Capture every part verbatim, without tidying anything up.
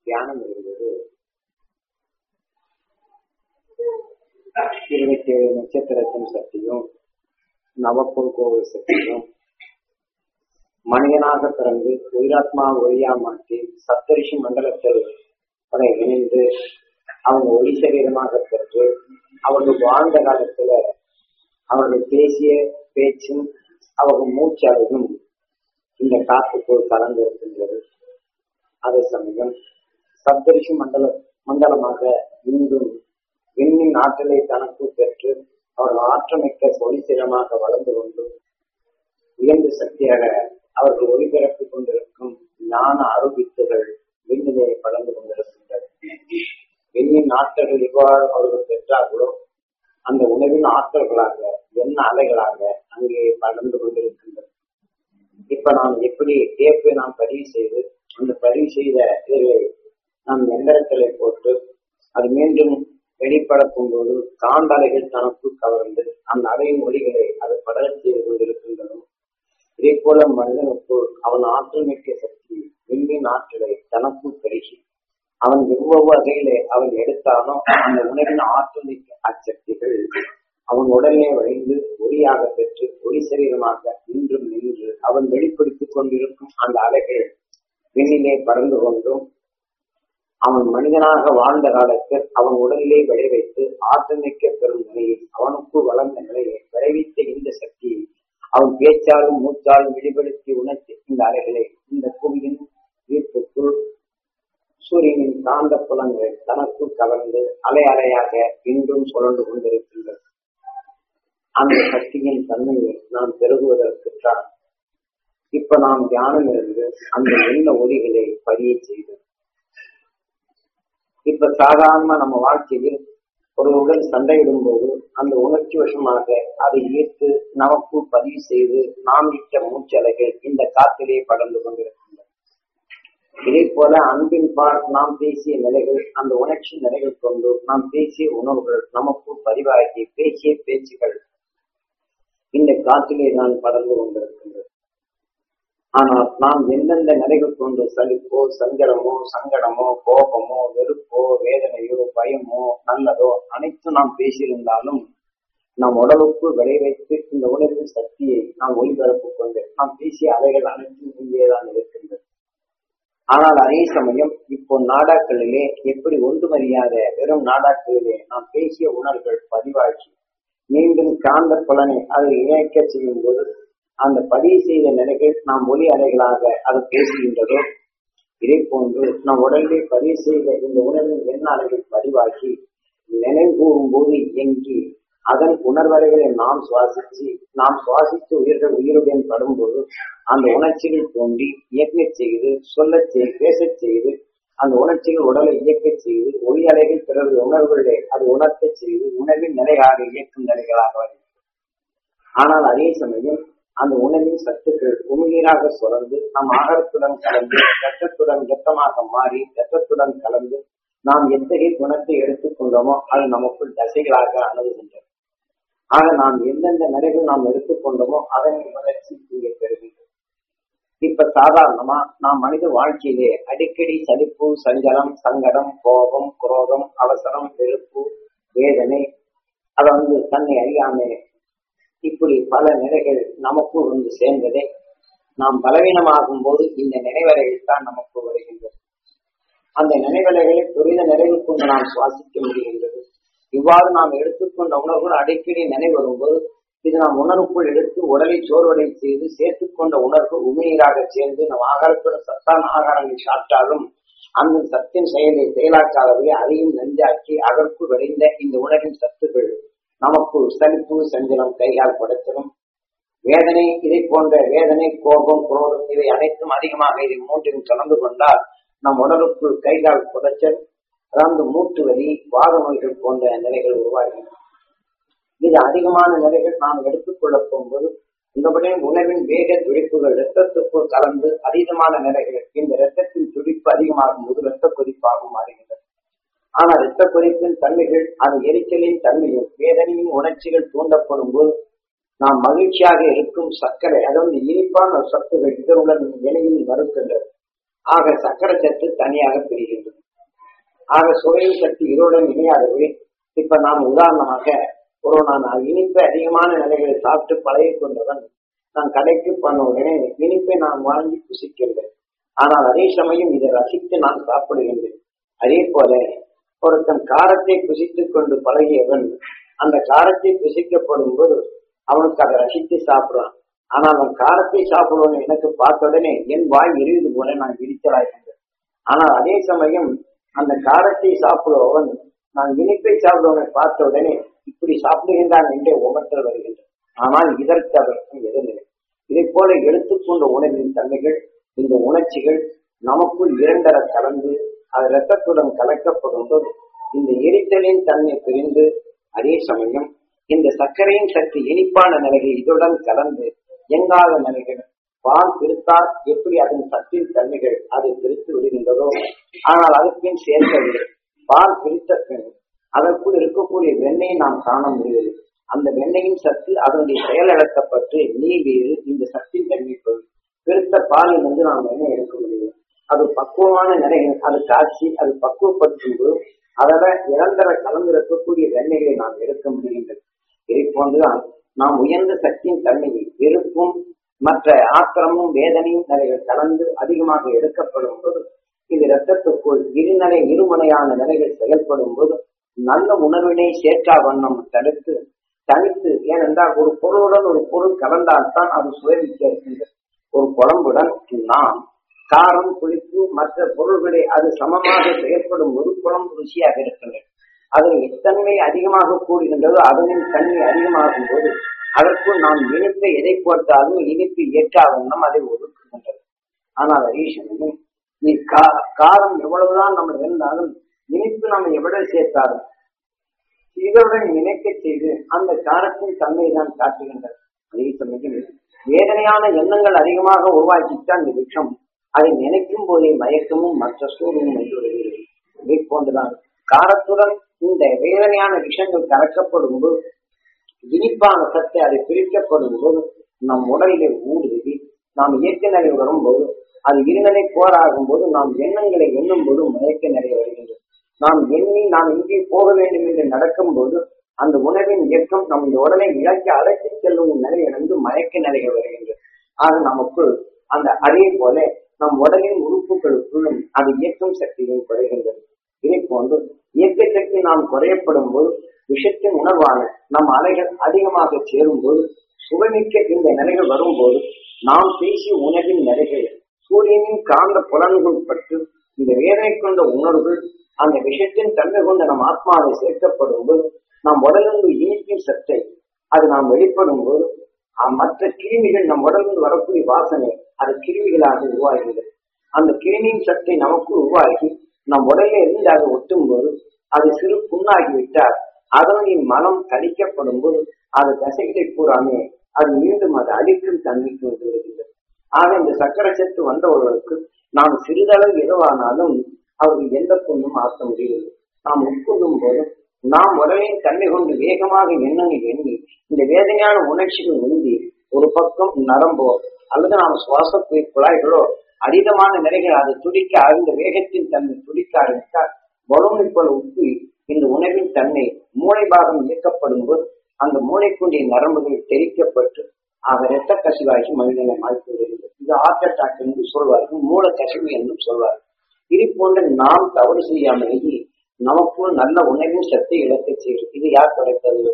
தியானம் இருந்தது. இருபத்தி ஏழு நட்சத்திரத்தின் சக்தியும் நவப்பொல் கோவை சக்தியும் மனிதனாக பிறந்து உயிராத்மா ஒளியா மாற்றி சப்தரிஷி மண்டலத்தில் அதை இணைந்து அவங்க ஒளி சரீரமாக பெற்று அவர்கள் வாழ்ந்த காலத்துல அவர்கள் பேசிய பேச்சும் அவர்கள் மூச்சளவும் இந்த காற்றுக்குள் கலந்து இருக்கின்றது. அதே சமயம் சப்தரிஷி மண்டல மண்டலமாக இன்றும் விண்ணின் ஆற்றலை தனக்கு பெற்று அவர்கள் ஆற்றமிக்க ஒளிசிரமாக வளர்ந்து கொண்டு உயர்ந்த சக்தியாக அவர்கள் ஒளிபரப்பிக் கொண்டிருக்கும் ஞான அருவித்துகள் விண்ணிலே வளர்ந்து கொண்டிருக்கின்றது. விண்ணின் ஆற்றல்கள் எவ்வாறு அவர்கள் பெற்றார்களோ அந்த உணவின் ஆற்றல்களாக என்ன அலைகளாக அங்கே வளர்ந்து கொண்டிருக்கின்றது. இப்ப நாம் எப்படி டேப்பை நாம் பதிவு செய்து அந்த பதிவு செய்த இதை நாம் எந்திரத்திலே போட்டு அது மீண்டும் வெளிப்படுத்தும் போது காந்த அலைகள் தனக்கு கவர்ந்து அந்த அலையின் ஒளிகளை அது படர செய்து கொண்டிருக்கின்றன. இதே போல மனிதனுக்கு அவன் ஆற்றல் மிக்க சக்தி விண்ணின் ஆற்றலை தனக்கு பெருகி அவன் எவ்வளவு வகையிலே அவன் எடுத்தானோ அந்த உணவின் ஆற்றல் மிக்க அச்சக்திகள் அவன் உடனே வழிந்து ஒளியாக பெற்று ஒளி சரீரமாக இன்றும் நின்று அவன் வெளிப்படுத்திக் கொண்டிருக்கும் அந்த அலைகள் விண்ணிலே பறந்து கொண்டும் அவன் மனிதனாக வாழ்ந்த காலத்தில் அவன் உடலிலே விளைவித்து ஆற்றல் மிக்க பெறும் நிலையில் அவனுக்கு வளர்ந்த நிலையை விளைவித்த இந்த சக்தியை அவன் பேச்சாலும் மூச்சாலும் வெளிப்படுத்தி உணர்த்தி இந்த அலைகளை இந்த புவியின் ஈர்ப்புக்குள் சூரியனின் காந்த புலங்கள் தனக்குள் கலந்து அலை அலையாக இன்றும் சுழன்று கொண்டிருக்கின்றது. அந்த சக்தியின் தன்மையை நாம் பெருகுவதற்குத்தான் இப்ப நாம் தியானம் இருந்து அந்த எண்ண ஒளிகளை பதிய செய்தோம். இப்ப சாதாரண நம்ம வாழ்க்கையில் ஒரு உடல் சண்டையிடும் போது அந்த உணர்ச்சி வசமாக அதை ஈர்த்து நமக்கு பதிவு செய்து நாம் இட்ட மூச்சலைகள் இந்த காற்றிலே படர்ந்து கொண்டிருக்கின்றன. இதே போல அன்பின் பால் நாம் பேசிய நிலைகள் அந்த உணர்ச்சி நிலைகள் கொண்டு நாம் பேசிய உணர்வுகள் நமக்கு பதிவாகி பேசிய பேச்சுகள் இந்த காற்றிலே தான் படர்ந்து கொண்டிருக்கின்றது. ஆனால் நாம் எந்தெந்த நிலைகள் கொண்டு சலிப்போ சஞ்சலமோ சங்கடமோ கோபமோ வெறுப்போ வேதனையோ பயமோ நல்லதோ அனைத்தும் நாம் பேசியிருந்தாலும் நம் உடலுக்கு விளைவைத்து இந்த உணர்வின் சக்தியை நாம் ஒளிபரப்பு கொண்டு நாம் பேசிய அலைகள் அனைத்தும் இங்கேதான் இருக்கின்றது. ஆனால் அதே சமயம் இப்போ நாடாக்களிலே எப்படி ஒன்றுமறியாத வெறும் நாடாக்களிலே நாம் பேசிய உணர்வுகள் பதிவாகி மீண்டும் காந்த புலனை அதை இணைக்க செய்யும் போது அந்த பதிவு செய்த நிலைகள் நாம் ஒளி அலைகளாக அது பேசுகின்றதோ இதே போன்று நம் உடலில் பதிவு செய்த இந்த உணர்வின் எண்ண அலைகள் பதிவாகி நினைவு கூறும் போது இயங்கி அதன் உணர்வலைகளை நாம் சுவாசிச்சு நாம் சுவாசித்து உயிர்கள் உயிருடன் படும்போது அந்த உணர்ச்சிகள் தோன்றி இயக்க செய்து சொல்ல செய்து பேசச் செய்து அந்த உணர்ச்சிகள் உடலை இயக்க செய்து ஒளி அலைகள் பிறகு உணர்வுகளை அது உணர்த்த செய்து உணர்வின் நிலையாக இயக்கும் நிலைகளாக வருகிறது. ஆனால் அதே சமயம் அந்த உணவின் சத்துக்கள் உமிழ்நீராக சுரந்து நம் ஆகாரத்துடன் கலந்து ரத்தத்துடன் ரத்தமாக மாறி ரத்தத்துடன் கலந்து நாம் எத்தகைய குணத்தை எடுத்துக்கொண்டோமோ அது நமக்குள் தசைகளாக அணுகுகின்றது. ஆக நாம் எந்தெந்த நிலைகள் நாம் எடுத்துக்கொண்டோமோ அதன் வளர்ச்சி இங்கே பெறுகின்றது. இப்ப சாதாரணமா நாம் மனித வாழ்க்கையிலே அடிக்கடி சலிப்பு சஞ்சலம் சங்கடம் கோபம் குரோதம் அவசரம் வெறுப்பு வேதனை அதை வந்து தன்னை அறியாமே இப்படி பல நிலைகள் நமக்கு வந்து சேர்ந்ததே நாம் பலவீனமாகும் போது இந்த நினைவலைகள் தான் நமக்கு வருகின்றது. அந்த நினைவலைகளை புரித நினைவு கொண்டு நாம் சுவாசிக்க முடிகின்றது. இவ்வாறு நாம் எடுத்துக்கொண்ட உணர்வுகள் அடிக்கடி நினைவு வரும்போது இது நாம் உணர்வுக்குள் எடுத்து உடலை சோர்வடை செய்து சேர்த்துக்கொண்ட உணர்வு உமிழ்நீராக சேர்ந்து நம் ஆகாரத்துடன் சத்தான ஆகாரங்களை சாப்பிட்டாலும் அந்த சத்தின் செயலை செயலாக்காகவே அதையும் நஞ்சாக்கி அதற்குள் விளைந்த இந்த உணர்வின் சத்துக்கள் நமக்கு சலிப்பு சஞ்சலம் கைகால் படைத்தலும் வேதனை இதை போன்ற வேதனை கோபம் குரோதம் இவை அனைத்தும் அதிகமாக இதை மூன்றையும் கலந்து கொண்டால் நம் உடலுக்குள் கைகால் புதைச்சல் அதாவது மூட்டு வலி வாத நோய்கள் போன்ற நிலைகள் உருவாகின்றன. இது அதிகமான நிலைகள் நாம் எடுத்துக்கொள்ள போகும்போது இந்தபடி உணவின் வேக துடிப்புகள் இரத்தத்துக்குள் கலந்து அதீதமான நிலைகள் இந்த இரத்தத்தின் துடிப்பு அதிகமாகும் போது இரத்த கொதிப்பாகவும் மாறுகின்றது. ஆனால் இரத்த கொதிப்பின் தன்மைகள் அது எரிச்சலின் தன்மையும் வேதனையின் உணர்ச்சிகள் தூண்டப்படும் போது நாம் மகிழ்ச்சியாக இருக்கும் சர்க்கரை அதாவது இனிப்பான சத்துகள் இதனுடன் இணையில் மறுக்கின்றது. ஆக சர்க்கரை சத்து தனியாக பிரிகின்றது. ஆக சுவையும் சக்தி இதோடன் இணையாகவே இப்ப நாம் உதாரணமாக ஒரு நான் இனிப்பை அதிகமான நிலைகளை சாப்பிட்டு பழகி கொண்டவன் நான் கடைக்கு பண்ண உடனே இனிப்பை நான் வாங்கி புசிக்கின்றேன். ஆனால் அதே சமயம் இதை ரசித்து நான் சாப்பிடுகின்றேன். அதே போல ஒருத்தன் காரத்தை புசித்துக் கொண்டு பழகியவன் அந்த காரத்தை புசிக்கப்படும் போது அவனுக்கு அதை ரசித்து சாப்பிடுவான். ஆனால் அவன் காரத்தை சாப்பிடுவன் எனக்கு பார்த்த உடனே என் வாய் எரிவது போல நான் விரித்தலாகின்றேன். ஆனால் அதே சமயம் அந்த காரத்தை சாப்பிடுபவன் நான் இனிப்பை சாப்பிடுவனை பார்த்த உடனே இப்படி சாப்பிடுகின்றான் என்றே உமற்றல் வருகின்றன. ஆனால் இதற்கு அதற்கும் எதிர்நிலை. இதை போல எடுத்துக்கொண்ட உணவின் தன்மைகள் இந்த உணர்ச்சிகள் நமக்குள் இரண்டர கலந்து அது இரத்தத்துடன் கலக்கப்படும் போது இந்த எரித்தலின் தன்மை பிரிந்து அதே சமயம் இந்த சர்க்கரையின் சற்று இனிப்பான நிலைகள் இதுடன் கலந்து எங்காத நிலைகள் பால் பிரித்தால் எப்படி அதன் சத்தின் தன்மைகள் அதை பிரித்து விடுகின்றதோ ஆனால் அதற்பின் சேர்க்கவில்லை. பால் பிரித்த பின் அதற்குள் இருக்கக்கூடிய வெண்ணெயை நாம் காண முடியவில்லை. அந்த வெண்ணெயின் சத்து அதனுடைய செயலிழக்கப்பட்டு நீர் வேறு இந்த சத்தின் தன்மை பிரித்த பாலில் வந்து நாம் வெண்ணெய் எடுக்க முடியும். அது பக்குவமான நிலைகள் அது காட்சி அது பக்குவப்படுத்தும் போது அதோட நிரந்தர கலந்திருக்கக்கூடிய வெண்ணெய்களை நாம் எடுக்க முடிகின்றது. இதை போன்றுதான் நாம் உயர்ந்த சக்தியின் தன்மையை வெறுப்பும் மற்ற ஆத்திரமும் வேதனையும் நிலைகள் கலந்து அதிகமாக எடுக்கப்படும் போது இது இரத்தத்துக்குள் இருநிலை இருமுனையான நிலைகள் செயல்படும் போது நல்ல உணர்வினை சேர்க்கா வண்ணம் தடுத்து தனித்து ஏனென்றால் ஒரு பொருளுடன் ஒரு பொருள் கலந்தால்தான் அது சுவைமிக்க இருக்கின்றது. ஒரு குழம்புடன் நாம் காரம் புளிப்பு மற்ற பொருள்களை அது சமமாக செயல்படும் போது குழம்பு ருசியாக இருக்கின்றது. அதன் எத்தன்மை அதிகமாக கூடுகின்றதோ அதனின் தன்மை அதிகமாகும் போது அதற்குள் நாம் இனிப்பை எதை போட்டாலும் இனிப்பு ஏற்காவண்ணம் அதை ஒதுக்குகின்றது. ஆனால் ஈஸ்வரன் நீ கா காரம் எவ்வளவுதான் நம்ம இருந்தாலும் இனிப்பு நம்ம எவ்வளவு சேர்த்தாலும் இதனுடன் இணைக்க செய்து அந்த காரத்தின் தன்மையை தான் காட்டுகின்றது. அதே சமயம் வேதனையான எண்ணங்கள் அதிகமாக உருவாக்கித்தான் இந்த விஷம் அதை நினைக்கும் போதே மயக்கமும் மற்ற சூழலும் வந்து வருகிறது. இதை போன்றுதான் காரத்துடன் இந்த வேதனையான விஷயங்கள் கலக்கப்படும் போது இனிப்பான சத்தை அதை பிரிக்கப்படும் போது நம் உடலிலே ஊடுருவி நாம் இயக்க நிலை வரும்போது அது இருநிலை போராகும் போது நாம் எண்ணங்களை எண்ணும் போது மயக்க நிலை வருகின்றது. நாம் எண்ணி நாம் இங்கே போக வேண்டும் என்று நடக்கும் போது அந்த உணவின் இயக்கம் நம் உடலை இழக்க அழைத்து செல்லும் நிலையிலிருந்து மயக்க நிலைகள் வருகின்றது. ஆக நமக்கு அந்த அதே போல நம் உடலின் உறுப்புகளுக்குள்ளும் அது இயக்கும் சக்தியும் குறைகின்றது. இதை போன்று இயக்க சக்தி நாம் குறையப்படும் போது விஷத்தின் உணர்வான நம் அலைகள் அதிகமாக சேரும் போது சுவைமிக்க இந்த நிலைகள் வரும்போது நாம் பேசிய உணவின் நிலைகள் சூரியனின் காந்த புலன்கள் பற்றி இந்த வேதனை கொண்ட உணர்வுகள் அந்த விஷத்தின் தன்மை கொண்ட நம் ஆத்மாவை சேர்க்கப்படும் போது நம் உடலிருந்து இனிப்பின் சத்தை அது நாம் வெளிப்படும் போது மற்ற கிருமிகள் நம் உடலிருந்து வரக்கூடிய வாசனை அது கிருமிகளாக உருவாகிறது. அந்த கிருமியின் சத்தை நமக்கு உருவாகி நம் உடலில் இருந்து அதை ஒட்டும் போது அது சிறு புண்ணாகிவிட்டால் அதனுடைய மனம் கழிக்கப்படும் போது அது தசைகளை கூறாமே அது மீண்டும் அது அழிக்கும் தன்மைக்கு வந்து வருகிறது. ஆக இந்த சக்கரை சத்து வந்தவர்களுக்கு நாம் சிறிதளவு எதுவானாலும் அவர்கள் எந்த புண்ணும் ஆக்க முடியாது. நாம் உட்கொள்ளும் போது நாம் உடலின் தன்மை கொண்டு வேகமாக எண்ணங்களை எண்ணி இந்த வேதனையான உணர்ச்சிகள் உந்தி ஒரு பக்கம் நரம்போ அல்லது நாம் சுவாச குழாய்களோ அதீதமான நிலைகள் அது துடிக்க அந்த வேகத்தின் தன்மை துடிக்க ஆரம்பித்தால் வலுமை போல உப்பி இந்த உணவின் தன்மை மூளை பாகம் இயக்கப்படும் போது அந்த மூளைக்குண்டிய நரம்புகள் தெரிக்கப்பட்டு ஆக இரத்த கசிவாகி மனிதனை மாற்றி வருகிறது. இது ஹார்ட் அட்டாக் என்று சொல்வார்கள், மூல கசிவு என்றும் சொல்வார்கள். இது போன்ற நாம் தவறு செய்யாமலேயே நமக்குள் நல்ல உணவின் சத்தை இழக்க செய்யும். இது யார் குறைப்பது?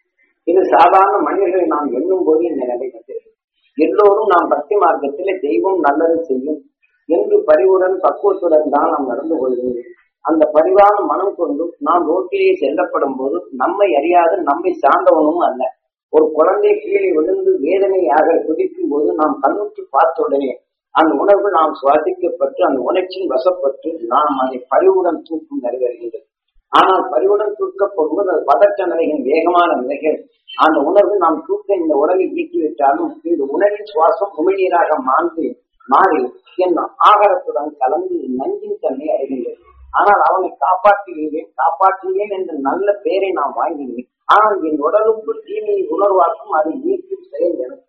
இது சாதாரண மனிதர்களை நாம் எண்ணும் போது இந்த நிலை வந்தது. எல்லோரும் நாம் பக்தி மார்க்கத்திலே தெய்வம் நல்லது செய்யும் என்று பரிவுடன் பக்குவத்துடன் தான் நாம் நடந்து கொள்கிறோம். அந்த பரிவான மனம் கொண்டு நாம் ரோட்டிலே செல்லப்படும் போது நம்மை அறியாது நம்மை சார்ந்தவனும் அல்ல. ஒரு குழந்தை கீழே விழுந்து வேதனையாக துடிக்கும் போது நாம் கண்ணுற்று பார்த்த உடனே அந்த உணர்வு நாம் சுவாசிக்கப்பட்டு அந்த உணர்ச்சியின் வசப்பட்டு நாம் அதை பரிவுடன் தூக்கும் நிறைவேறுகின்றது. ஆனால் பரிவுடன் தூக்கப்படும்போது அது பதற்ற நிலையின் வேகமான நிலைகள் அந்த உணர்வு நாம் தூக்க இந்த உடலை ஈட்டிவிட்டாலும் இந்த உணவின் சுவாசம் உமிழ்நீராக மாறி மாறி என் ஆகாரத்துடன் கலந்து நஞ்சின் தன்மை அடைகின்றது. ஆனால் அவனை காப்பாற்றுகிறேன் காப்பாற்றுகிறேன் என்ற நல்ல பெயரை நாம் வாங்கினேன். ஆனால் என் உடலுக்குள் தீமையை உணர்வாக்கும் அதை நீக்கும் செயல் எனக்கு.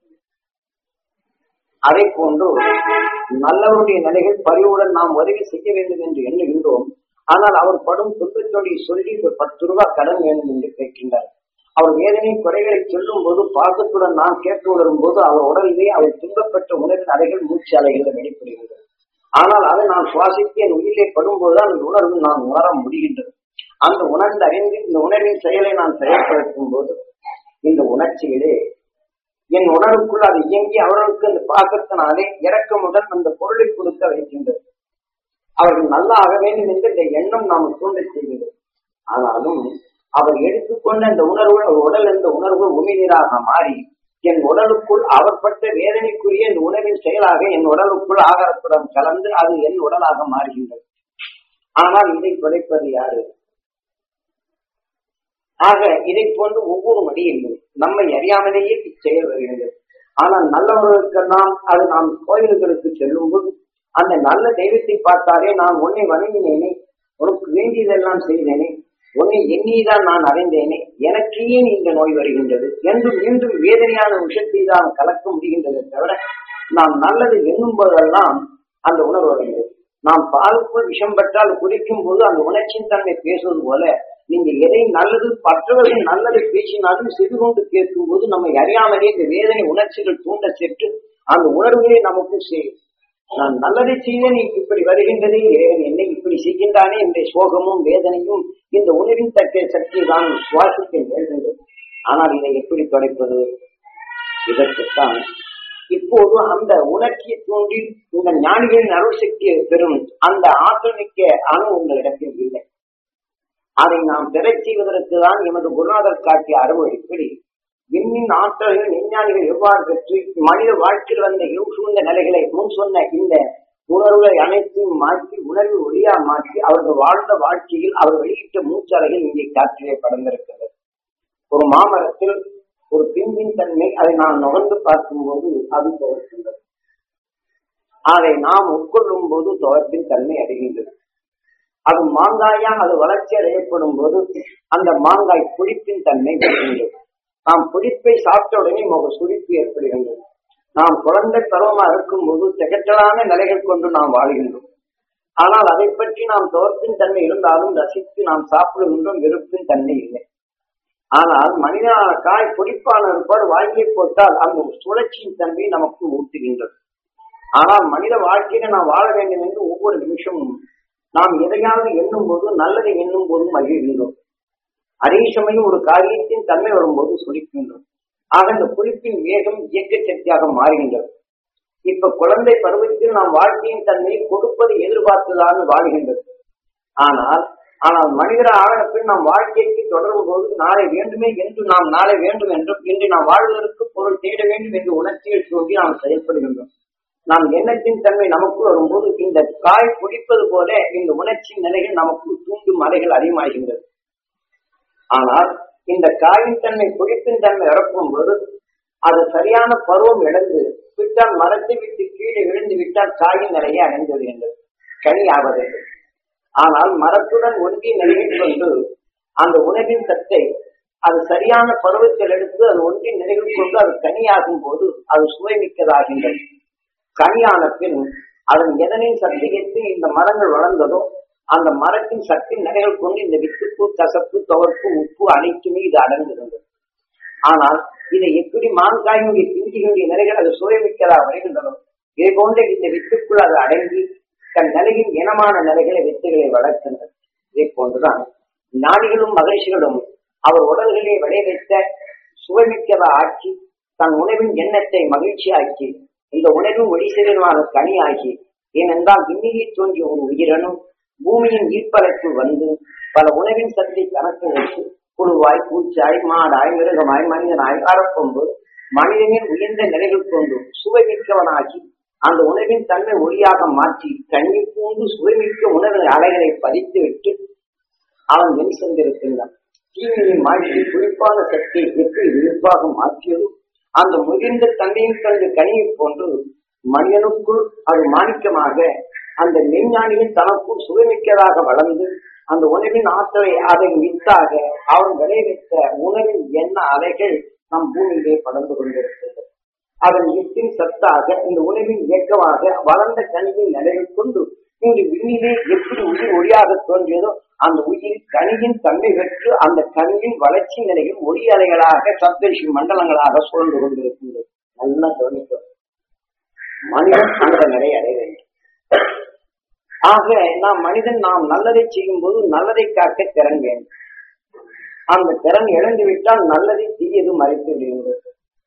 அதை போன்று நல்லவருடைய நிலைகள் பரிவுடன் நாம் உதவி செய்ய வேண்டும் என்று எண்ணுகின்றோம். ஆனால் அவர் படும் துன்பத்தோடு சொல்லி ஒரு பத்து ரூபாய் கடன் வேணும் என்று கேட்கின்றார். அவர் வேதனை குறைகளை சொல்லும் போது பாசத்துடன் நாம் கேட்டு உணரும் போது அவர் உடலிலே அவர் துன்பப்பட்ட உணர்வின் அலைகள் மூச்சு அலைகள் வெளிப்படுகின்றது. ஆனால் அதை நான் சுவாசித்து என் உயிரிலே படும்போதுதான் அந்த உணர்வு நான் உணர முடிகின்றது. அந்த உணர்ந்து அறிந்து இந்த உணர்வின் செயலை நான் செயல்படுத்தும் போது இந்த உணர்ச்சியிலே என் உணர்வுக்குள் அது இயங்கி அவர்களுக்கு அந்த பாசத்தினாலே இறக்கமுடன் அந்த பொருளை கொடுக்க வைக்கின்றது. அவர்கள் நல்லா ஆக வேண்டும் என்று இந்த எண்ணம் நாம் தூண்ட செய்கிறது. ஆனாலும் அவர் எடுத்துக்கொண்ட அந்த உணர்வு உடல் என்ற உணர்வு உமிழ்நீராக மாறி என் உடலுக்குள் அவர் பட்ட வேதனைக்குரிய இந்த உணவின் செயலாக என் உடலுக்குள் ஆகாரத்துடன் கலந்து அது என் உடலாக மாறுகின்றது. ஆனால் இதை குறைப்பது யாரு? ஆக இதை போன்று ஒவ்வொரு மடியிலும் நம்மை அறியாமலேயே செயல் வருகின்றது. ஆனால் நல்லவர்களுக்கெல்லாம் அது நாம் கோயில்களுக்கு செல்லும் போது அந்த நல்ல தெய்வத்தை பார்த்தாலே நான் உன்னை வணங்கினேனே, உனக்கு வேண்டியதெல்லாம் செய்தேனே, உன்னை எண்ணிதான் நான் அறிந்தேனே, எனக்கு ஏன் இந்த நோய் வருகின்றது என்று மீண்டும் வேதனையான விஷயத்தை தான் கலக்க முடிகின்றதை தவிர நாம் நல்லது எண்ணும் போதெல்லாம் அந்த உணர்வு வருகின்றது. நாம் பாலுக்குள் விஷம் பட்டால் குடிக்கும் போது அந்த உணர்ச்சியின் தன்மை பேசுவது போல நீங்க எதை நல்லது மற்றவர்கள் நல்லதை பேசினாலும் செவி கொண்டு கேட்கும் போது நம்மை அறியாமலே இந்த வேதனை உணர்ச்சிகள் தூண்ட சென்று அந்த உணர்வுகளை நமக்கு செய்யும். நான் நல்லதை செய்ய நீ இப்படி வருகின்றதே, இறைவன் என்னை இப்படி செய்கின்றானே என்ற சோகமும் வேதனையும் இந்த உணர்வின் தக்க சக்தி தான் சுவாசிக்க வேண்டுகிறது. ஆனால் இதை எப்படி தொடைப்பது? இதற்குத்தான் இப்போது அந்த உணர்ச்சியை தூண்டி இந்த ஞானிகளின் அருள் சக்தியை பெறும் அந்த ஆற்றல் மிக்க அணு உங்களிடத்தில் இல்லை. அதை நாம் பெறச் செய்வதற்கு தான் எமது குருநாதர் காட்டிய அறுவடைப்படி விண்ணின் ஆற்றல்கள் விஞ்ஞானிகள் எவ்வாறு பெற்று மனித வாழ்க்கையில் வந்த சூழ்ந்த நிலைகளை முன் சொன்ன இந்த உணர்வுகளை அனைத்தையும் மாற்றி உணர்வு ஒளியா மாற்றி அவர்கள் வாழ்ந்த வாழ்க்கையில் அவர் வெளியிட்ட மூச்சாலைகள் இங்கே காற்றிலே படர்ந்திருக்கிறது. ஒரு மாமரத்தில் ஒரு பிம்பின் தன்மை அதை நாம் நுகர்ந்து பார்க்கும் போது அது துவர்கின்றது. அதை நாம் உட்கொள்ளும் போது துவர்ப்பின் தன்மை அடைகின்றது. அது மாங்காயா அது வளர்ச்சி அடையப்படும் போது அந்த மாங்காய் புளிப்பின் தன்மை வருகின்றது. நாம் புளிப்பை சாப்பிட்ட உடனே நமக்கு சுழிப்பு ஏற்படுகின்றது. நாம் குழந்தை பருவமா இருக்கும் போது திகட்டலான நிலைகள் கொண்டு நாம் வாழ்கின்றோம். ஆனால் அதை பற்றி நாம் துவர்ப்பின் தன்மை இருந்தாலும் ரசித்து நாம் சாப்பிடுகின்றோம், வெறுப்பின் தன்மை இல்லை. ஆனால் மனிதனான காய் புளிப்பான இருப்பாடு வாயிலை போட்டால் அந்த சுழற்சியின் தன்மை நமக்கு ஊட்டுகின்றது. ஆனால் மனித வாழ்க்கையில நாம் வாழ வேண்டும் என்று ஒவ்வொரு நிமிஷமும் நாம் எதையாவது எண்ணும் போது நல்லதை எண்ணும் போதும் மகிழ்கின்றோம். அதே சமயம் ஒரு காரியத்தின் தன்மை வரும்போது சுழிக்கின்றோம். ஆக இந்த புளிப்பின் வேகம் இயக்க சக்தியாக மாறுகின்றது. இப்ப குழந்தை பருவத்தில் நாம் வாழ்க்கையின் தன்மையை கொடுப்பதை எதிர்பார்த்துதான் வாழ்கின்றது. ஆனால் ஆனால் மனிதர ஆழப்பின் நாம் வாழ்க்கைக்கு தொடரும் போது நாளை வேண்டுமே என்று நாம் நாளை வேண்டும் என்றும் இன்று நாம் வாழ்வதற்கு பொருள் தேட வேண்டும் என்று உணர்ச்சியில் தோன்றி நாம் செயல்படுகின்றோம். நாம் எண்ணத்தின் தன்மை நமக்கு வரும்போது இந்த காய் பிடிப்பது போல இந்த உணர்ச்சியின் நிலைகள் நமக்கு தூண்டும் அலைகள் அதிகமாகின்றது. ஆனால் இந்த காயின் தன்மை பிடிப்பின் தன்மை இறக்கும் போது அது சரியான பருவம் இழந்து விட்டால் மரத்தை விட்டு கீழே விழுந்து விட்டால் காயின் நிலையை அடைந்து வருகின்றது, கனி ஆவதில்லை. ஆனால் மரத்துடன் ஒன்றி நிலையில் கொண்டு அந்த உணவின் சத்தை அது சரியான பருவத்தில் எடுத்து அது ஒன்றி நிலையில் கொண்டு அது கனியாகும் போது அது சுவை மிக்கதாகின்றது. கனியான பின் அதன் எதனையும் சக்தி எட்டு இந்த மரங்கள் வளர்ந்ததோ அந்த மரத்தின் சக்தி நிலைகள் கொண்டு இந்த வித்துப்பு, கசப்பு, துவர்ப்பு, உப்பு அனைத்துமே இது அடங்குகின்றது. ஆனால் இதை எப்படி மாங்காயினுடைய பிஞ்சிகளுடைய நிலைகள் அது சுவைமிக்கதாக வருகின்றனோ இதை போன்ற இந்த வித்துக்குள் அது அடங்கி தன் நிலையின் இனமான நிலைகளை வித்துகளை வளர்க்கின்றது. இதை போன்றுதான் ஞானிகளும் மகிழ்ச்சிகளும் அவர் உடல்களை விளைவித்த சுவைமிக்கதா ஆக்கி தன் உணவின் எண்ணத்தை மகிழ்ச்சியாக்கி இந்த உணவு ஒளிசீரமான கனியாகி, ஏனென்றால் விண்ணிலே தோன்றிய ஒரு உயிரனும் பூமியின் ஈர்ப்பதற்கு வந்து பல உணவின் சக்தி கணக்கு வைத்து புழுவாய், பூச்சாய், மாடாய், மிருகமாய், மனிதனாய் அறப்பொம்பு மனிதனின் உயர்ந்த நிலைகள் கொண்டு சுவைமிக்கவனாகி அந்த உணவின் தன்மை ஒளியாக மாற்றி கண்ணி பூண்டு சுவைமிக்க உணவு அலைகளை பதித்து விட்டு அவன் வெண் சென்றிருக்கின்றான். தீமையை மாற்றி குறிப்பான சக்தியை எப்படி விழிப்பாக மாற்றியதும் அந்த முதிர்ந்த தன்மையின் கண்டு கனியை போன்று மனிதனுக்குள் அது மாணிக்கமாக அந்த மெஞ்ஞானியின் தனக்குள் சுவைமிக்கதாக வளர்ந்து அந்த உணவின் ஆற்றலை அதை வித்தாக அவன் விளைவித்த உணவின் எண்ண அலைகள் நம் பூமியிலே படர்ந்து கொண்டிருக்கிறது. அதன் இத்தின் சத்தாக இந்த உணவின் இயக்கமாக வளர்ந்த கனியின் நிலையில் கொண்டு இங்கு விண்ணிலே எப்படி உயிர் ஒளியாக தோன்றியதோ அந்த உயிர் கனியின் தன்மை பெற்று அந்த கனியின் வளர்ச்சி நிலையில் ஒளி அலைகளாக சப்தரிஷி மண்டலங்களாக சூழ்ந்து கொண்டிருக்கின்றது. நல்லா கவனிக்கும். மனிதன் அந்த நிலை அடைய வேண்டும். ஆக நாம் மனிதன் நாம் நல்லதை செய்யும் போது நல்லதை காக்க திறன் வேண்டும். அந்த திறன் இழந்து விட்டால் நல்லதை தீயது மறைத்து விடுகின்றது.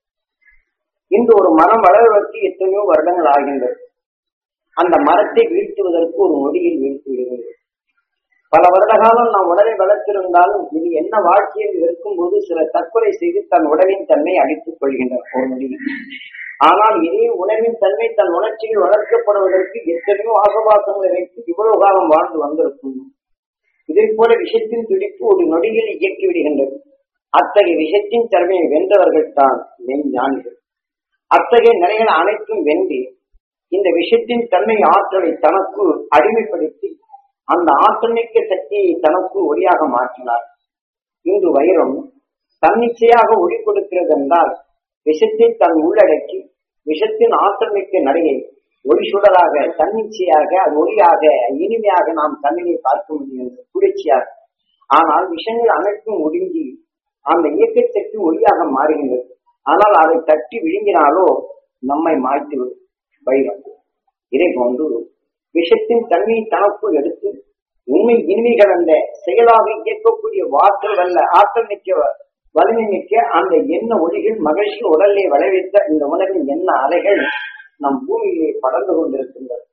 இன்று ஒரு மரம் வளர்வதற்கு எத்தனையோ வருடங்கள் ஆகின்றது. அந்த மரத்தை வீழ்த்துவதற்கு ஒரு நொடியில் வீழ்த்து விடுகிறது. பல வருட காலம் நாம் உடலை வளர்த்திருந்தாலும் இது என்ன வாழ்க்கையில் இருக்கும் போது சில தற்கொலை செய்து தன் உடலின் தன்மை அழித்துக் கொள்கின்றன ஒரு நொடியில். ஆனால் இதே உணவின் தன்மை தன் உணர்ச்சியில் வளர்க்கப்படுவதற்கு எத்தனையோ ஆசபாசங்களை வைத்து இவ்வளவு காலம் வாழ்ந்து வந்திருக்கும். இதை போல விஷத்தின் துடிப்பு ஒரு நொடியில் இயக்கி விடுகின்றது. அத்தகைய விஷத்தின் தன்மையை வென்றவர்கள் தான் மெய்ஞானிகள். அத்தகைய நிலைகள் அனைத்தும் வென்று இந்த விஷத்தின் தன்மை ஆற்றலை தனக்கு அடிமைப்படுத்தி அந்த ஆற்றல் மிக்க சக்தியை தனக்கு ஒளியாக மாற்றினார். இன்று வைரம் தன்னிச்சையாக ஒளி கொடுக்கிறது என்றால் விஷத்தை தன் உள்ளடக்கி விஷத்தின் ஆற்றல் மிக்க நடையை ஒளி சுடராக தன்னிச்சையாக அது ஒளியாக இனிமையாக நாம் கண்ணினை பார்க்க முடியும் குளிர்ச்சியாக. ஆனால் விஷங்கள் அனைத்தும் ஒடுங்கி அந்த இயக்கத்திற்கு ஒளியாக மாறுகின்றது. ஆனால் அதை தட்டி விழுங்கினாலோ நம்மை மாய்த்துவிடும் வைரம். இதை போன்று விஷத்தின் தன்மையை தனக்குள் எடுத்து உண்மை இனிமை கலந்த செயலாக இயக்கக்கூடிய ஆற்றல் வல்ல ஆற்றல் மிக்க வலிமை மிக்க அந்த எண்ண ஒளிகள் மகிழ்ச்சி உடலை விளைவித்த இந்த உணவின் எண்ண அலைகள் நம் பூமியிலே படர்ந்து கொண்டிருக்கின்றது.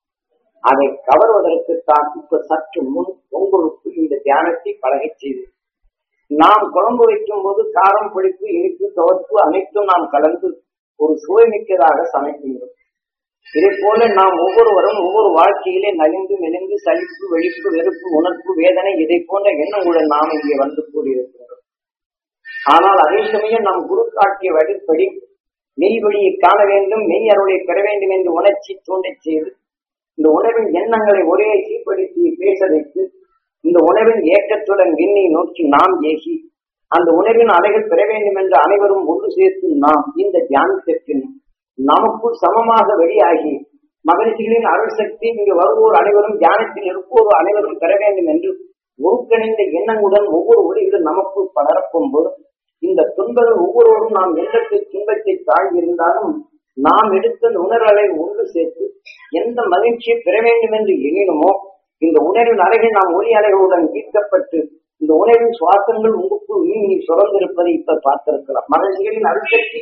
அதை கவர்வதற்கு தான் இப்ப சற்று முன் உங்களுக்கு இந்த தியானத்தை பழகை செய்து நாம் குழம்பு வைக்கும் போது காரம் புளிப்பு இனிப்பு துவர்ப்பு அனைத்தும் நாம் கலந்து ஒரு சுவை மிக்கதாக சமைக்கின்றோம். இதே போல நாம் ஒவ்வொருவரும் ஒவ்வொரு வாழ்க்கையிலே நலிந்து மெலிந்து சலிப்பு வெளிப்பு வெறுப்பு உணர்வு வேதனை இதை போன்ற எண்ணங்களுடன் நாம் இங்கே வந்து கூடியிருக்கின்றோம். ஆனால் அதே சமயம் நம் குரு காட்டிய வழிப்படி மெய் வழியை காண வேண்டும், மெய் அருளை பெற வேண்டும் என்று உணர்ச்சி தூண்டச் செய்து இந்த உணவின் எண்ணங்களை ஒரே சீர்படுத்தி பேச வைத்து இந்த உணவின் ஏக்கத்துடன் விண்ணை நோக்கி நாம் ஏகி அந்த உணவின் அலைகள் பெற வேண்டும் என்று அனைவரும் ஒன்று சேர்த்து நாம் இந்த தியானத்திற்கு நமக்குள் சமமாக வெளியாகி மகிழ்ச்சிகளின் அருள் சக்தி இங்கு வருவோர் அனைவரும் தியானத்தில் இருப்போர் அனைவரும் பெற வேண்டும் என்று ஒருங்கிணைந்த எண்ணங்களுடன் ஒவ்வொரு ஒளிகளும் நமக்குள் படரப்பும் போது இந்த துன்பங்கள் ஒவ்வொருவரும் நாம் எந்தற்கு துன்பத்தை தாழ்வி இருந்தாலும் நாம் எடுத்த உணர்வலை ஒன்று சேர்த்து எந்த மகிழ்ச்சியை பெற வேண்டும் என்று எண்ணினமோ இந்த உணர்வின் அலைகள் நாம் ஒளி அலைகளுடன் ஈர்க்கப்பட்டு இந்த உணர்வின் சுவாசங்கள் உங்களுக்குள் நீ சுரந்திருப்பதை இப்ப பார்த்திருக்கலாம். மகிழ்ச்சிகளின் அருள்சக்தி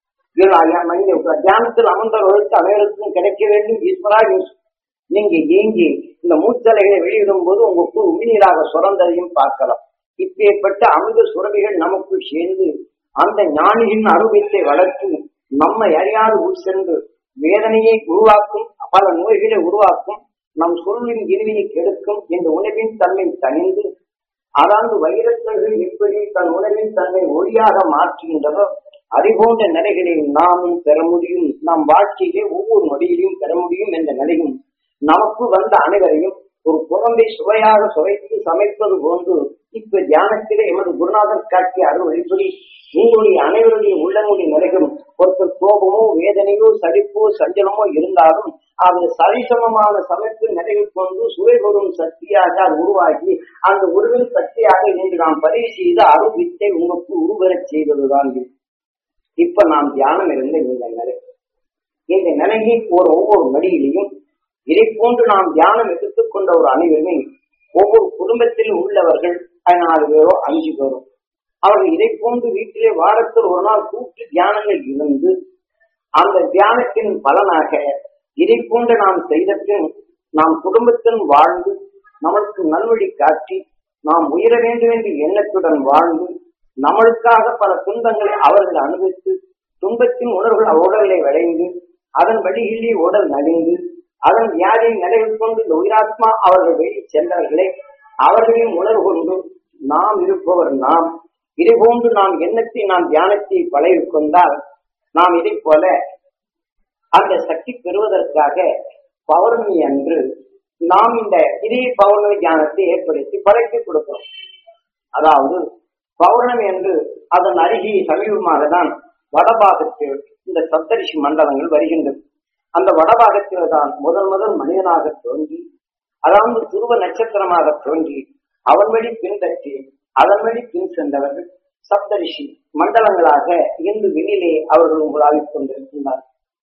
தியானத்தில் அமர்ந்தவர்களுக்கு அனைவருக்கும் கிடைக்க வேண்டும். ஈஸ்வரா நீங்க ஏங்கி இந்த மூச்சலைகளை வெளியிடும் போது உங்களுக்கு உமிழ்நீராக சுரந்ததையும் பார்க்கலாம். இப்பேற்பட்ட அமிர்த சுரபிகள் நமக்குள் சேர்ந்து அந்த ஞானியின் அருவத்தை வளர்த்து நம்மை அறியாது உள் சென்று வேதனையை உருவாக்கும், பல நோய்களை உருவாக்கும், நம் சொல்லின் இனிமையை கெடுக்கும். இந்த உணவின் தன்மை தணிந்து அதாவது வைரத்தர்கள் எப்படி தன் உணவின் தன்மை ஒளியாக மாற்றுகின்றதோ அதை போன்ற நிலைகளை நாமும் பெற முடியும். நம் வாழ்க்கையிலே ஒவ்வொரு நொடியிலையும் பெற முடியும் என்ற நிலையும் நமக்கு வந்த அனைவரையும் ஒரு குழந்தை சுவையாக சுவைத்து சமைப்பது போன்று இப்ப தியானத்திலே எமது குருநாதர் காட்டிய அருள் வழிபடி உங்களுடைய அனைவருடைய உள்ளங்களுடைய நிலைகளும் ஒருத்தர் கோபமோ வேதனையோ சலிப்போ சஞ்சலமோ இருந்தாலும் அது சரிசமமான சமைப்பு நிலைகள் கொண்டு சுவை வரும் சக்தியாக அது உருவாகி அந்த உருவின் சக்தியாக இன்று நாம் பதிவு செய்த அருள் வித்தை உங்களுக்கு உருவரச் செய்வதுதான். இப்ப நாம் தியானம் இருந்த இந்த நிலை இந்த நிலையை ஒரு ஒவ்வொரு நொடியிலையும் இதை போன்று நாம் தியானம் எடுத்துக்கொண்ட ஒரு அனைவருமே ஒவ்வொரு குடும்பத்தில் உள்ளவர்கள் நாலு பேரோ அஞ்சு பேரோ அவர்கள் இதை போன்று வீட்டிலே வாரத்தில் ஒரு நாள் கூட்டு தியானங்கள் இருந்து அந்த தியானத்தின் பலனாக இதை போன்று நாம் செய்த பின் நாம் குடும்பத்தின் வாழ்ந்து நமக்கு நல்வழி காட்டி நாம் உயர வேண்டும் என்ற எண்ணத்துடன் வாழ்ந்து நம்மளுக்காக பல துன்பங்களை அவர்கள் அனுபவித்து துன்பத்தின் உணர்வுகள் உடலை விளைந்து அதன் வழியிலே உடல் நலிந்து அதன் வியாதியை நிலையில் கொண்டு இந்த உயிராத்மா அவர்கள் வெளியே சென்றவர்களை அவர்களையும் உணர்வு கொண்டு நாம் இருப்பவர் நாம் இதை போன்று நாம் எண்ணத்தை நாம் தியானத்தை பழகி கொண்டால் நாம் இதை போல அந்த சக்தி பெறுவதற்காக பௌர்ணமி அன்று நாம் இந்த இதே பௌர்ணமி தியானத்தை ஏற்படுத்தி பழக்கி கொடுக்கிறோம். அதாவது பௌர்ணமி என்று அதன் அருகே சமீபமாக தான் வடபாகத்தில் இந்த சப்தரிஷி மண்டலங்கள் வருகின்றது. அந்த வடபாகத்தில் தான் முதல் முதல் மனிதனாக தோன்றி, அதாவது துருவ நட்சத்திரமாக தோன்றி அவன் வழி பின்பற்றி அதன் வழி பின் சென்றவர்கள் சப்தரிஷி மண்டலங்களாக இன்று வெளியிலே அவர்கள் உலாவிக் கொண்டிருக்கின்றார்.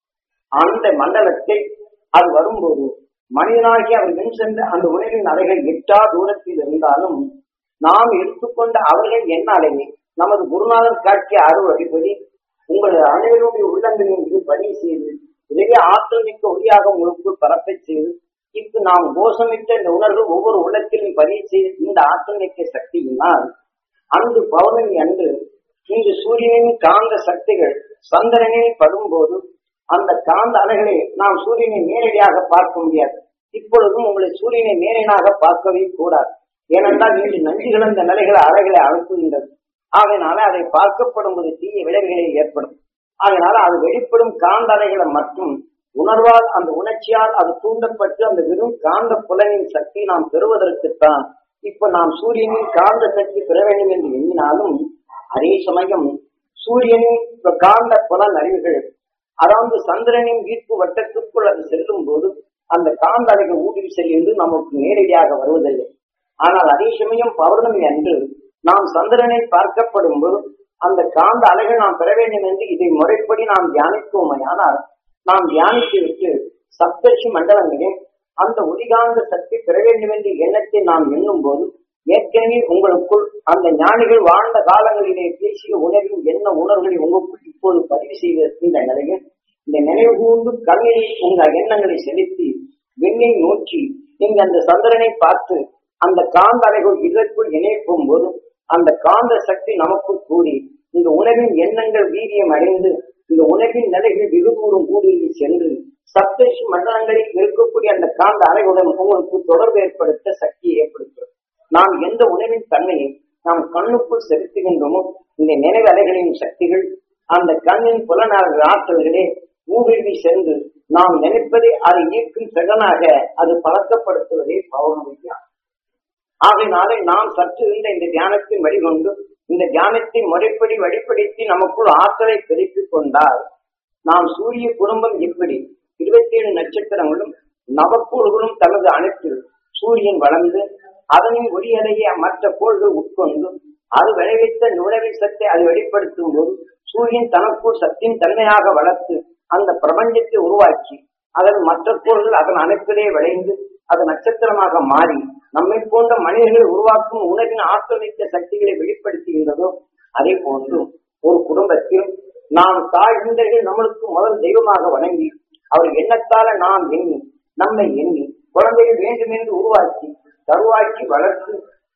அந்த மண்டலத்தை அது வரும்போது மனிதனாகி அவர் பின் சென்ற அந்த உலகின் அறைகள் எட்டா தூரத்தில் இருந்தாலும் நாம் எடுத்துக்கொண்ட அவர்கள் என்னாலேயே நமது குருநாதர் காட்டிய அருள் அடிப்படி உங்கள் அனைவருடைய உள்ளங்களின் மீது பதிவு செய்து இதே ஆற்றல் மிக்க ஒளியாக உங்களுக்கு பரப்பை செய்து இப்ப நாம் கோஷமிட்ட இந்த உணர்வு ஒவ்வொரு உள்ளத்திலும் பதிவு செய்து இந்த ஆற்றல் மிக்க சக்தியினால் அன்று பௌர்ணமி அன்று இன்று சூரியனின் காந்த சக்திகள் சந்திரனில் படும்போது அந்த காந்த அலைகளை நாம் சூரியனை நேரடியாக பார்க்க முடியாது. இப்பொழுதும் உங்களை சூரியனை நேரடியாக பார்க்கவே கூடாது. ஏனென்றால் இன்று நஞ்சு கிடந்த நிலைகளை அலைகளை அழுத்துகின்றது. ஆகையினால அதை பார்க்கப்படும் போது தீய விளைவுகளை ஏற்படும். அதனால அது வெளிப்படும் காந்த அலைகளை மட்டும் உணர்வால் அந்த உணர்ச்சியால் அது தூண்டப்பட்டு அந்த வெறும் காந்த புலனின் சக்தி நாம் பெறுவதற்குத்தான் இப்ப நாம் சூரியனின் காந்த சக்தி பெற வேண்டும் என்று எண்ணினாலும் அதே சமயம் சூரியனின் காந்த புலன் அறிவுகள் அதாவது சந்திரனின் ஈர்ப்பு வட்டத்துக்குள் அது செல்லும் போது அந்த காந்த அலைகள் ஊடுருவி செல்வது நமக்கு நேரடியாக வருவதில்லை. ஆனால் அதே சமயம் பௌர்ணமி அன்று நாம் சந்திரனை பார்க்கப்படும் போது அந்த காந்த அலைகள் நாம் பெற வேண்டும் என்று இதை முறைப்படி நாம் தியானிப்போமையானால் நாம் தியானித்து விட்டு சப்தர்ஷி மண்டலங்களே அந்த ஒளிகாந்த சக்தி பெற வேண்டும் என்ற எண்ணத்தை நாம் எண்ணும் போது ஏற்கனவே உங்களுக்குள் அந்த ஞானிகள் வாழ்ந்த காலங்களிலே பேசிய உணர்வின் என்ன உணர்வுகளை உங்களுக்குள் இப்போது பதிவு செய்த இந்த நிலையில் இந்த நினைவு கூர்ந்து கண்ணில் உங்கள் எண்ணங்களை செலுத்தி விண்ணை நோக்கி நீங்க அந்த சந்திரனை பார்த்து அந்த காந்த அலைகள் இதற்குள் இணைக்கும் போது அந்த காந்த சக்தி நமக்கு கூடி இந்த உணவின் எண்ணங்கள் வீரியம் அடைந்து இந்த உணவின் நிலைகள் வெகு தூரம் கூடியில் சென்று சப்தரிஷி மண்டலங்களில் இருக்கக்கூடிய அந்த காந்த அலைகளுடன் உங்களுக்கு தொடர்பு ஏற்படுத்த சக்தியை ஏற்படுத்தும். நாம் எந்த உணவின் தன்மையை நாம் கண்ணுக்குள் செலுத்துகின்றோமோ இந்த நினைவு அலைகளின் சக்திகள் அந்த கண்ணின் புலனாக ஆற்றல்களே ஊடுருவி சென்று நாம் நினைப்பதை அதை ஈர்க்கும் திறனாக அது பழக்கப்படுத்துவதே பௌர்ணமி தியானம். ஆகையினாலே நாம் சற்று இருந்த இந்த தியானத்தின் வழிகொண்டு இந்த தியானத்தை முறைப்படி வழிப்படுத்தி நமக்குள் ஆற்றலை பெருக்கிக் கொண்டால் நாம் சூரிய குடும்பம் எப்படி இருபத்தி ஏழு நட்சத்திரங்களும் நவக்கோள்களும் தனது அனைத்தில் சூரியன் வளர்ந்து அதனின் ஒளியலைய மற்ற கோள்கள் உட்கொண்டு அது விளைவித்த நுழைவை சத்தை அதை வெளிப்படுத்தும் போது சூரியன் தனக்குள் சத்தின் தன்மையாக வளர்த்து அந்த பிரபஞ்சத்தை உருவாக்கி அதன் மற்ற கோள்கள் அதன் அனைத்திலே விளைந்து அது நட்சத்திரமாக மாறி நம்மை போன்ற மனிதர்களை உருவாக்கும் உணவின் ஆற்றலித்த சக்திகளை வெளிப்படுத்துகின்றதோ அதே போன்று ஒரு குடும்பத்தில் நாம் தாய் தந்தைகள் நம்மளுக்கு முதல் தெய்வமாக வணங்கி அவர் எண்ணத்தால நாம் எண்ணி நம்மை எண்ணி குழந்தைகள் வேண்டும் என்று உருவாக்கி தருவாக்கி வளர்த்து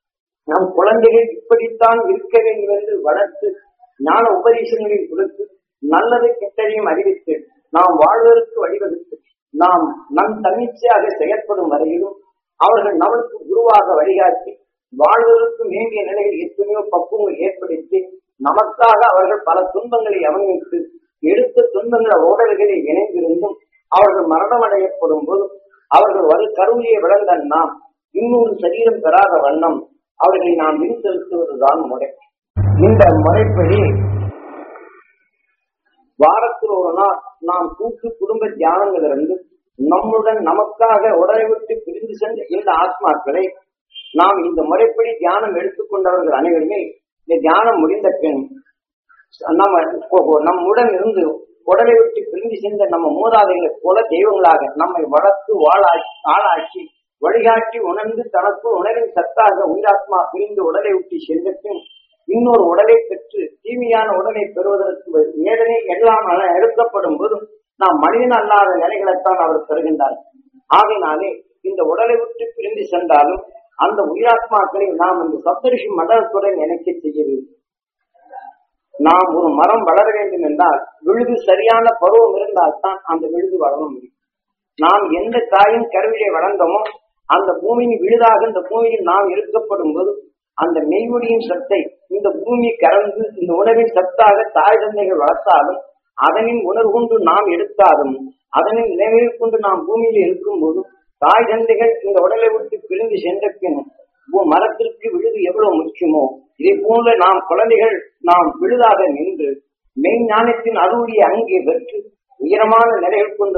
நம் குழந்தைகள் இப்படித்தான் இருக்க வேண்டும் என்று வளர்த்து ஞான உபதேசங்களில் கொடுத்து நல்லது கெட்டதையும் அறிவித்து நாம் வாழ்வதற்கு வழிவகுத்து நாம் நம் தன்னிச்சையாக செயற்படும் வரையிலும் அவர்கள் நம்மளுக்கு குருவாக வழிகாட்டி வாழ்வதற்கு வேண்டிய நிலையில் எத்தனையோ பக்குவங்கள் ஏற்படுத்தி நமக்காக அவர்கள் பல துன்பங்களை அவமதித்து எடுத்த துன்பங்கள ஓடல்களை இணைந்திருந்தும் அவர்கள் மரணம் அடையப்படும் போது அவர்கள் வரு கருவியை விளந்த நாம் இன்னொரு சரீரம் பெறாத வண்ணம் அவர்களை நாம் வின் செலுத்துவதுதான் முறை. இந்த முறைப்படி வாரத்தில் ஒரு நாள் நாம் கூட்டு குடும்ப தியானங்களிலிருந்து நம்முடன் நமக்காக உடலை விட்டு பிரிந்து சென்ற இந்த ஆத்மாக்களை நாம் இந்த முறைப்படி தியானம் எடுத்துக்கொண்டவர்கள் அனைவருமே இந்த தியானம் முடிந்த பின் நம்ம நம்முடன் இருந்து உடலை விட்டு பிரிந்து சென்ற நம்ம மூதாதைகளை போல தெய்வங்களாக நம்மை வளர்த்து வாழாக்கி ஆளாக்கி வழிகாட்டி உணர்ந்து தனக்கு உணவின் சத்தாக உயிராத்மா பிரிந்து உடலை விட்டு சென்ற பின் இன்னொரு உடலை பெற்று தீமையான உடலை பெறுவதற்கு வேதனை எல்லாம் எடுக்கப்படும் போதும் நாம் மனிதன் அல்லாத நிலைகளைத்தான் அவர் பெறுகின்றார். ஆகையினாலே இந்த உடலை விட்டு பிரிந்து சென்றாலும் அந்த உயிராத்மாக்களை நாம் இந்த சப்தரிஷி மண்டலத்துடன் இணைக்க செய்ய வேண்டும். நாம் ஒரு மரம் வளர வேண்டும் என்றால் விழுது சரியான பருவம் இருந்தால் தான் அந்த விழுது வளர முடியும். நாம் எந்த தாயின் கருவிலை வளர்ந்தோமோ அந்த பூமியின் விழுதாக இந்த பூமியில் நாம் இருக்கப்படும் போது அந்த மெய்வொடியின் சத்தை இந்த பூமி கறந்து இந்த உணவின் சத்தாக தாய் தந்தைகள் வளர்த்தாலும் அதனின் உணர்வு கொண்டு நாம் எடுத்தாலும் அதனின் நினைவில் கொண்டு நாம் பூமியில் இருக்கும் போது தாய் தந்தைகள் இந்த உடலை விட்டு பிரிந்து சென்ற பின் மரத்திற்கு விழுது எவ்வளவு முக்கியமோ இதே போல நாம் குழந்தைகள் நாம் விழுதாக நின்று மெய்ஞானத்தின் அருளியை அங்கே பெற்று உயரமான நிலைகள் கொண்டு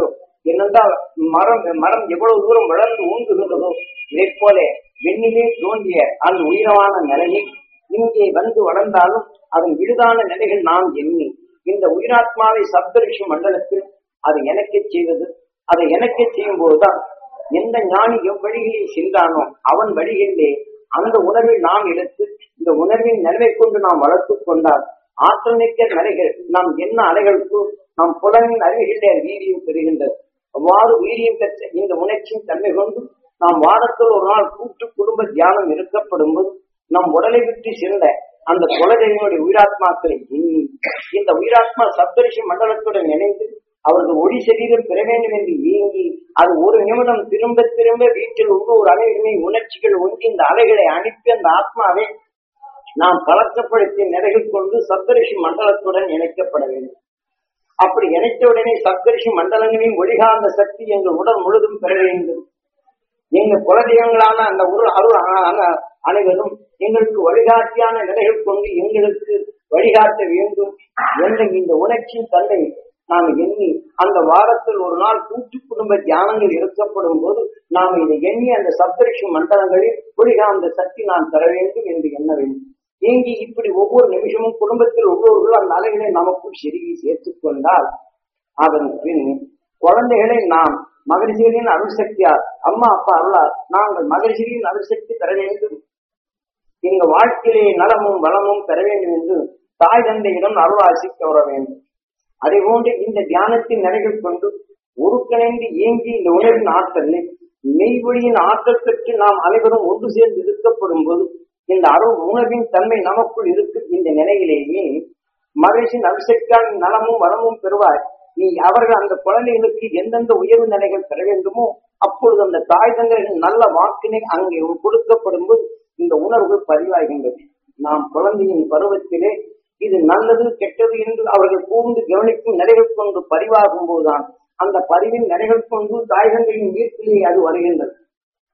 என்னென்றால் மரம் மரம் எவ்வளவு தூரம் வளர்ந்து ஊங்குகின்றதோ இதை போல வெண்ணிலே தோன்றிய அந்த உயிரமான நிலையை இங்கே வந்து வளர்ந்தாலும் அதன் விழுதான நிலைகள் நாம் எண்ணி இந்த உயிராத்மாவை சப்தரிஷி மண்டலத்தில் அது எனக்கே செய்வது. அதை எனக்கே செய்யும் போதுதான் எந்த ஞானி எவ்வழியிலே சென்றானோ அவன் வழிகளிலே அந்த உணர்வை நாம் எடுத்து இந்த உணர்வின் நிலைமை கொண்டு நாம் வளர்த்து கொண்டால் ஆற்றல் மிக்க நிலைகள் நாம் என்ன அலைகளுக்கு நாம் புலனின் அறிவுகளிலே வீரியம் பெறுகின்றது. அவ்வாறு வீரியம் பெற்ற இந்த உணர்ச்சியின் தன்மை கொண்டு நாம் வாரத்தில் ஒரு நாள் கூட்டு குடும்ப தியானம் இருக்கப்படும் போது நம் உடலை விட்டு சென்ற அந்த குலதெய்வனுடைய உயிராத்மாக்களை எண்ணி இந்த உயிராத்மா சப்தரிஷி மண்டலத்துடன் இணைந்து அவரது ஒளி சரீரம் பெற வேண்டும் என்று இயங்கி அது ஒரு நிமிடம் திரும்ப திரும்ப வீட்டில் உள்ள ஒரு அலைகளை உணர்ச்சிகள் ஒன்றி இந்த அலைகளை அனுப்பி அந்த ஆத்மாவை நாம் பழக்கப்படுத்திய நிலைகள் கொண்டு சப்தரிஷி மண்டலத்துடன் இணைக்கப்பட வேண்டும். அப்படி இணைத்தவுடனே சப்தரிஷி மண்டலங்களின் ஒளிகாந்த சக்தி எங்கள் உடல் முழுதும் பெற வேண்டும். எங்கள் குலதெய்வங்களான அந்த ஒரு அருள் அனைவரும் எங்களுக்கு வழிகாட்டியான நிலைகள் கொண்டு எங்களுக்கு வழிகாட்ட வேண்டும் என்ற இந்த உணர்ச்சியின் தன்னை நாம் எண்ணி அந்த வாரத்தில் ஒரு நாள் கூட்டு குடும்ப தியானங்கள் இருக்கப்படும் போது நாம் இதை எண்ணி அந்த சப்தரிஷி மண்டலங்களில் ஒளிகாந்த சக்தி நாம் தர வேண்டும் என்று எண்ண வேண்டும். ஏங்கி இப்படி ஒவ்வொரு நிமிஷமும் குடும்பத்தில் ஒவ்வொருவரும் அந்த அலைகளை நமக்குள் செருகி சேர்த்துக் கொண்டால் அதன் பின் குழந்தைகளை நாம் மகரிஷிகளின் அருள் சக்தியார் அம்மா அப்பா அருளார் நாங்கள் மகரிஷிகளின் அருள் சக்தி பெற வேண்டும், எங்க வாழ்க்கையிலே நலமும் வளமும் பெற வேண்டும் என்று தாய் தந்தையிடம் அருள் ஆசிக்க வர வேண்டும். அதே போன்று இந்த தியானத்தின் நிலைகள் கொண்டு ஒருங்கிணைந்து இயங்கி இந்த உணர்வின் ஆற்றலில் மெய்வொழியின் ஆற்றல் பெற்று நாம் அனைவரும் ஒன்று சேர்ந்து இருக்கப்படும் போது இந்த அருள் உணர்வின் தன்மை நமக்குள் இருக்கு. இந்த நிலையிலேயே மகரிஷின் அபிஷேகான் நலமும் வளமும் பெறுவார். நீ அவர்கள் அந்த குழந்தைகளுக்கு எந்தெந்த உயர்வு நிலைகள் பெற வேண்டுமோ அப்பொழுது அந்த தாய் தந்தைகளின் நல்ல வாக்கினை அங்கே கொடுக்கப்படும் போது இந்த உணர்வுகள் பதிவாகின்றது. நாம் குழந்தையின் பருவத்திலே இது நல்லது கெட்டது என்று அவர்கள் கூர்ந்து கவனிக்கும் நிலைகள் கொண்டு பதிவாகும் போதுதான் அந்த பதிவின் நிலைகள் கொண்டு தாய் தந்தையின் வீட்டிலே அது வருகின்றது.